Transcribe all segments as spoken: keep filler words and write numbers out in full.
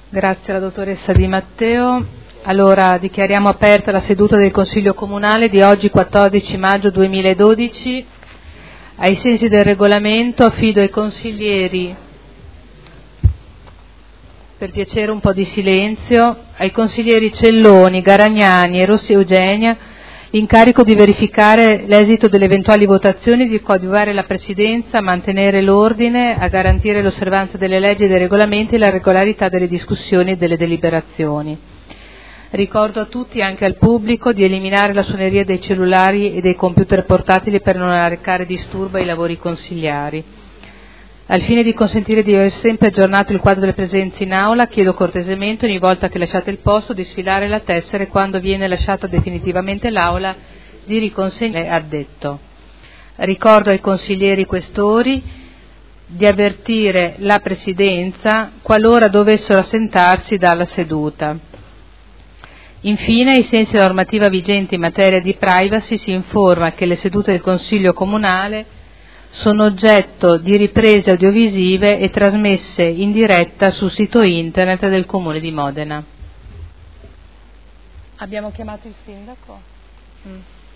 Grazie alla dottoressa Di Matteo. Allora dichiariamo aperta la seduta del Consiglio Comunale di oggi quattordici maggio duemiladodici. Ai sensi del regolamento affido ai consiglieri, per piacere un po' di silenzio, ai consiglieri Celloni, Garagnani e Rossi Eugenia l'incarico di verificare l'esito delle eventuali votazioni, di coadiuvare la Presidenza, a mantenere l'ordine, a garantire l'osservanza delle leggi e dei regolamenti e la regolarità delle discussioni e delle deliberazioni. Ricordo a tutti, anche al pubblico, di eliminare la suoneria dei cellulari e dei computer portatili per non arrecare disturbo ai lavori consigliari. Al fine di consentire di aver sempre aggiornato il quadro delle presenze in aula, chiedo cortesemente, ogni volta che lasciate il posto, di sfilare la tessera e quando viene lasciata definitivamente l'aula di riconsegnare addetto. Ricordo ai consiglieri questori di avvertire la Presidenza qualora dovessero assentarsi dalla seduta. Infine, ai sensi della normativa vigente in materia di privacy, si informa che le sedute del Consiglio Comunale sono oggetto di riprese audiovisive e trasmesse in diretta sul sito internet del Comune di Modena. Abbiamo chiamato il sindaco? Mm.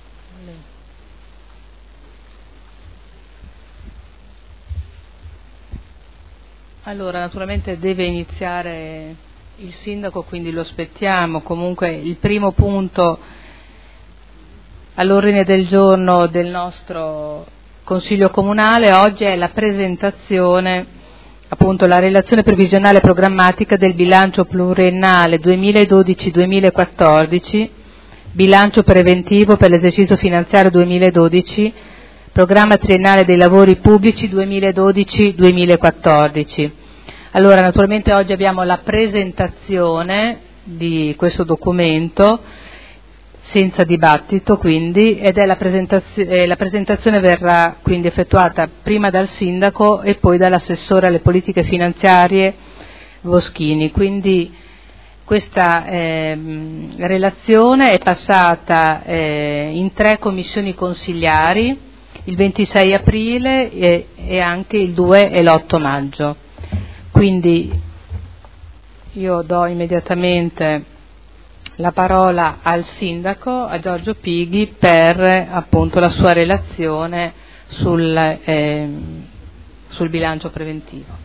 Allora, naturalmente deve iniziare il sindaco, quindi lo aspettiamo. Comunque il primo punto all'ordine del giorno del nostro Consiglio Comunale oggi è la presentazione, appunto la relazione previsionale programmatica del bilancio pluriennale duemiladodici duemilaquattordici, bilancio preventivo per l'esercizio finanziario duemiladodici, programma triennale dei lavori pubblici duemiladodici duemilaquattordici. Allora, naturalmente oggi abbiamo la presentazione di questo documento, senza dibattito quindi, ed è la presentazione, la presentazione verrà quindi effettuata prima dal sindaco e poi dall'assessore alle politiche finanziarie Voschini. Quindi questa eh, relazione è passata eh, in tre commissioni consigliari il ventisei aprile e, e anche il due e l'otto maggio. Quindi io do immediatamente la parola al sindaco, a Giorgio Pighi, per appunto la sua relazione sul, eh, sul bilancio preventivo.